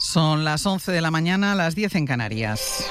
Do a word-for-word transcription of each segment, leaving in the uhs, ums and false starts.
Son las once de la mañana, las diez en Canarias.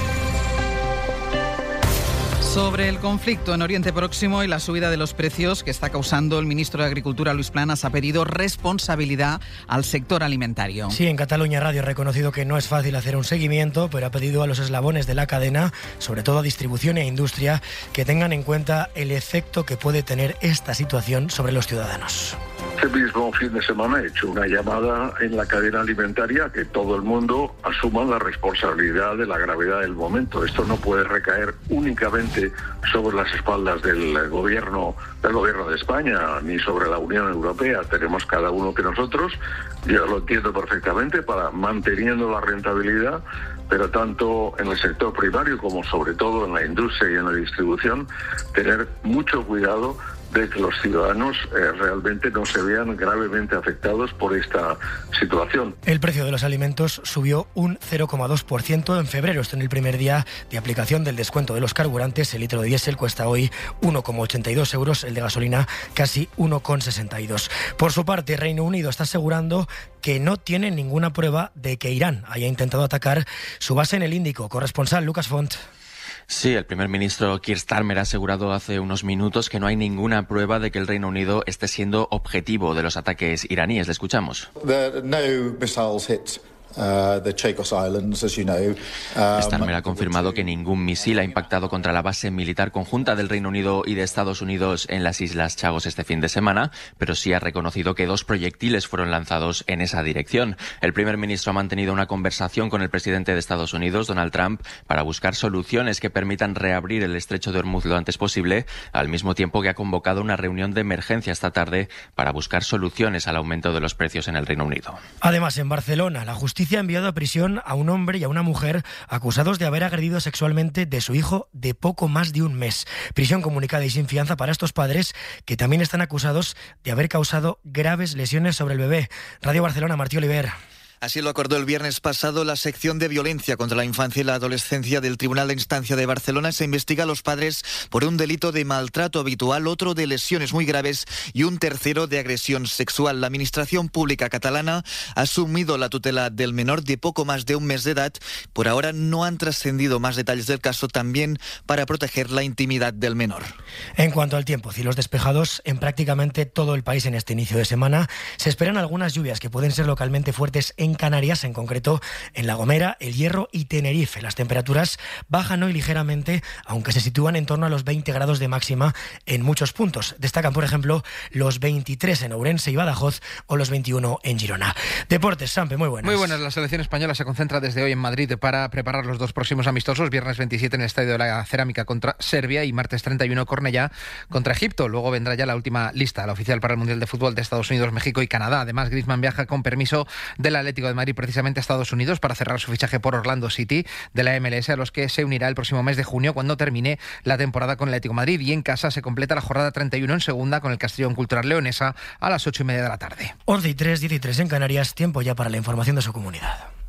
Sobre el conflicto en Oriente Próximo y la subida de los precios que está causando, el ministro de Agricultura, Luis Planas, ha pedido responsabilidad al sector alimentario. Sí, en Cataluña Radio ha reconocido que no es fácil hacer un seguimiento, pero ha pedido a los eslabones de la cadena, sobre todo a distribución e industria, que tengan en cuenta el efecto que puede tener esta situación sobre los ciudadanos. Este mismo fin de semana he hecho una llamada en la cadena alimentaria a que todo el mundo asuma la responsabilidad de la gravedad del momento. Esto no puede recaer únicamente sobre las espaldas del gobierno, del gobierno de España, ni sobre la Unión Europea. Tenemos cada uno que nosotros, yo lo entiendo perfectamente, para manteniendo la rentabilidad, pero tanto en el sector primario como sobre todo en la industria y en la distribución, tener mucho cuidado de que los ciudadanos eh, realmente no se vean gravemente afectados por esta situación. El precio de los alimentos subió un cero coma dos por ciento en febrero. Esto en el primer día de aplicación del descuento de los carburantes. El litro de diésel cuesta hoy uno coma ochenta y dos euros, el de gasolina casi uno coma sesenta y dos. Por su parte, Reino Unido está asegurando que no tiene ninguna prueba de que Irán haya intentado atacar su base en el Índico. Corresponsal Lucas Font. Sí, el primer ministro Keir Starmer ha asegurado hace unos minutos que no hay ninguna prueba de que el Reino Unido esté siendo objetivo de los ataques iraníes. Le escuchamos. There, no missiles hit. Uh, the Chagos Islands, as you know. Um, Starmer ha confirmado que ningún misil ha impactado contra la base militar conjunta del Reino Unido y de Estados Unidos en las Islas Chagos este fin de semana, pero sí ha reconocido que dos proyectiles fueron lanzados en esa dirección. El primer ministro ha mantenido una conversación con el presidente de Estados Unidos, Donald Trump, para buscar soluciones que permitan reabrir el estrecho de Hormuz lo antes posible, al mismo tiempo que ha convocado una reunión de emergencia esta tarde para buscar soluciones al aumento de los precios en el Reino Unido. Además, en Barcelona, la justicia ha enviado a prisión a un hombre y a una mujer acusados de haber agredido sexualmente de su hijo de poco más de un mes. Prisión comunicada y sin fianza para estos padres, que también están acusados de haber causado graves lesiones sobre el bebé. Radio Barcelona, Martí Oliver. Así lo acordó el viernes pasado la sección de violencia contra la infancia y la adolescencia del Tribunal de Instancia de Barcelona. Se investiga a los padres por un delito de maltrato habitual, otro de lesiones muy graves y un tercero de agresión sexual. La Administración Pública catalana ha asumido la tutela del menor de poco más de un mes de edad. Por ahora no han trascendido más detalles del caso, también para proteger la intimidad del menor. En cuanto al tiempo, cielos despejados en prácticamente todo el país en este inicio de semana. Se esperan algunas lluvias que pueden ser localmente fuertes en Canarias, en concreto en La Gomera, El Hierro y Tenerife. Las temperaturas bajan hoy ligeramente, aunque se sitúan en torno a los veinte grados de máxima en muchos puntos. Destacan, por ejemplo, los veintitrés en Ourense y Badajoz o los veintiuno en Girona. Deportes, Sampe, muy buenas. Muy buenas. La selección española se concentra desde hoy en Madrid para preparar los dos próximos amistosos. Viernes veintisiete en el Estadio de la Cerámica contra Serbia y martes treinta y uno Cornellá contra Egipto. Luego vendrá ya la última lista, la oficial para el Mundial de Fútbol de Estados Unidos, México y Canadá. Además, Griezmann viaja con permiso del Atlético de Madrid precisamente a Estados Unidos para cerrar su fichaje por Orlando City de la M L S, a los que se unirá el próximo mes de junio cuando termine la temporada con el Atlético de Madrid. Y en casa se completa la jornada treinta y uno en segunda con el Castellón Cultural Leonesa a las ocho y media de la tarde. once y tres, diez y tres en Canarias, tiempo ya para la información de su comunidad.